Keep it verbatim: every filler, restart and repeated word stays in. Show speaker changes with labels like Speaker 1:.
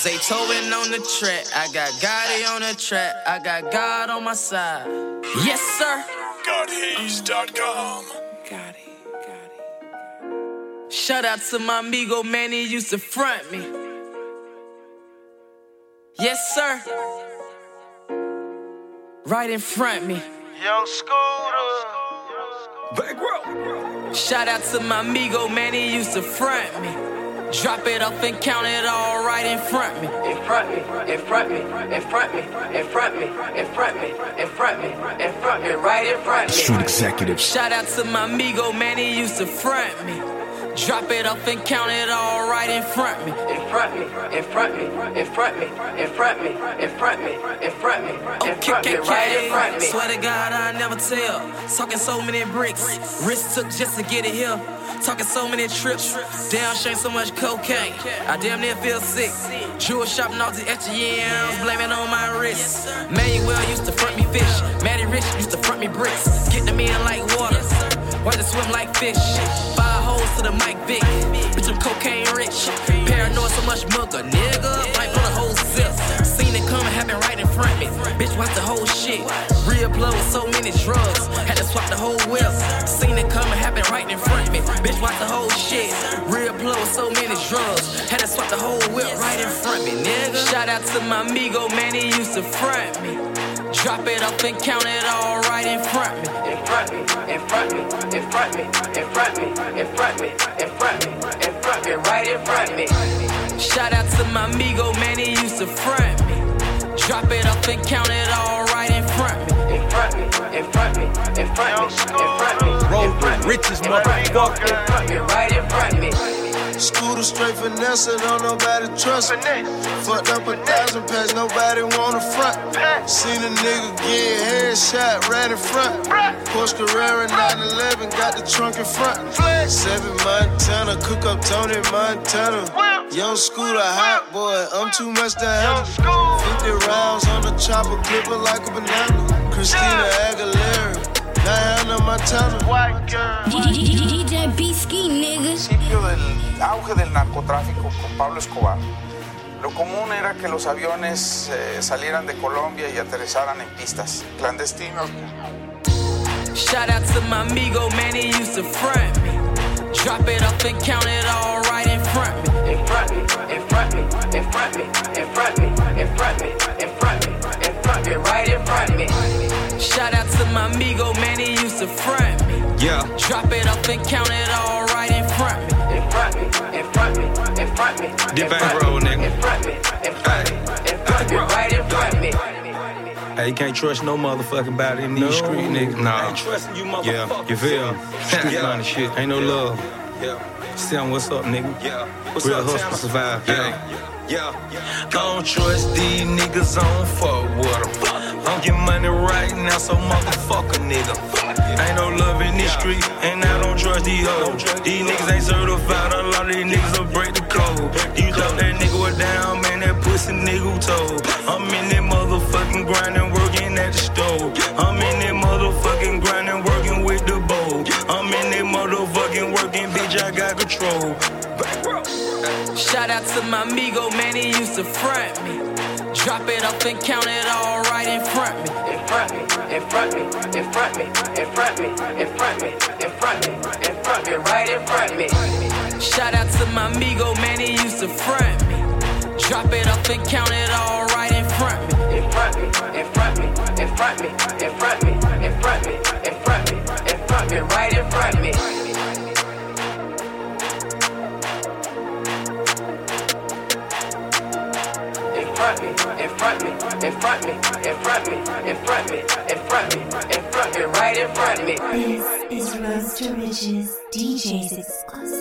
Speaker 1: Zaytoven on the track, I got Gotti on the track, I got God on my side. Yes, sir.
Speaker 2: God Hayes dot com.
Speaker 1: Gotti, Gotti. Shout out to my amigo, man, he used to front me. Yes, sir. Right in front me.
Speaker 3: Young Scooter.
Speaker 2: Back row.
Speaker 1: Shout out to my amigo, man, he used to front me. Drop it up and count it all right in front me.
Speaker 4: In front me, in front me, in front me, in front me, in front me, in front me, in front me, right in front me.
Speaker 2: Street executive.
Speaker 1: Shout out to my amigo, man, he used to front me. Drop it up and count it all right in front me.
Speaker 4: In front me, in front me, in front me, in front me, in front me, in front me, in front me, right in front me.
Speaker 1: Swear to God, I never tell. Talking so many bricks, risk took just to get it here. Talking so many trips, damn shame so much cocaine. I damn near feel sick. Jewel shopping all the extra yams, blaming on my wrist. Manuel used to front me fish, Matty Rich used to front me bricks. Get them in like water, watch it swim like fish. Five holes to the Mike Vick, bitch I'm cocaine rich. Paranoid so much mugger, nigga, might pull a whole zip. Seen it coming, happen right in front of me. Bitch watch the whole shit. Real blow with so many drugs, had to swap the whole whip. Seen it coming, happen right in front of me. Bitch watch the whole shit. Real blow with so many drugs, had to swap the whole whip right in front of me, nigga. Shout out to my amigo, man, he used to front me. Drop it up and count it all right in front me.
Speaker 4: In front me, in front me, in front me, in front me, in front me, in front me, in front me, right in front me.
Speaker 1: Shout out to my amigo, man, he used to front me. Drop it up and count it all right in front me.
Speaker 4: In front me, in front me, in front me, in front me,
Speaker 2: Roll with richest motherfucker.
Speaker 4: in front me, right in front me.
Speaker 3: Scooter straight finesse, don't nobody trust me. Fucked up a thousand packs, nobody wanna front. Seen a nigga get headshot right in front. Porsche Carrera nine eleven, got the trunk in front. Seven Montana, cook up Tony Montana. Young Scooter, hot boy, I'm too much to handle. Fifty rounds on the chopper, clipper like a banana. Christina Aguilera, Diana Montana.
Speaker 5: D J B-Ski, nigga.
Speaker 6: Al principio del auge del narcotráfico con Pablo Escobar, lo común era que los aviones eh, salieran de Colombia y aterrizaran en pistas clandestinas.
Speaker 1: Shout out to my amigo, man, he used to front me. Drop it up and count it all right in front me.
Speaker 4: In front me, in front me, in front me, in front me, in front me, in front me, in front me, right in front me.
Speaker 1: Shout out to my amigo, man, he used to front me.
Speaker 2: Yeah.
Speaker 1: Drop it up and count it all right in front me.
Speaker 4: In front me, in front me, in front me,
Speaker 2: Dip back roll, nigga.
Speaker 4: in front me, in front me, in front me, right in front me.
Speaker 7: Hey, you can't trust no motherfucking body in these
Speaker 2: No.
Speaker 7: street niggas.
Speaker 2: Nah.
Speaker 7: I ain't trusting you motherfuckers.
Speaker 2: Yeah,
Speaker 7: you feel? Street
Speaker 2: Yeah.
Speaker 7: line of shit. Ain't no love.
Speaker 2: Yeah.
Speaker 7: Tell 'em what's up, nigga.
Speaker 2: Yeah. What's
Speaker 7: Real
Speaker 2: up,
Speaker 7: hustle
Speaker 2: Tana?
Speaker 7: survive.
Speaker 2: Yeah. Yeah.
Speaker 7: I don't trust these niggas, I don't fuck with them. I'm getting money right now, so motherfucker nigga. Ain't no love in this street, and I don't trust these hoes. These niggas ain't certified, a lot of these niggas will break the code. You thought that nigga was down, man, that pussy nigga who told. I'm in that motherfucking grinding, working at the stove. I'm in that motherfucking grinding, working with the bowl. I'm in that motherfucking working, bitch, I got control.
Speaker 1: Shout out to my amigo, man, he used to front me. Drop it up and count it all right in front me.
Speaker 4: In front me, in front me, in front me, in front me, in front me, in front me, in front me, right in front me.
Speaker 1: Shout out to my amigo, man, he used to front me. Drop it up and count it all right in front me.
Speaker 4: In front me, in front me, in front me, in front me, in front me, in front me, in front me, right in front me. In front me, in front me, in front me, in front me, in front me, in front me, in front me, right in front me.
Speaker 5: This is Rose to Riches, D J's exclusive.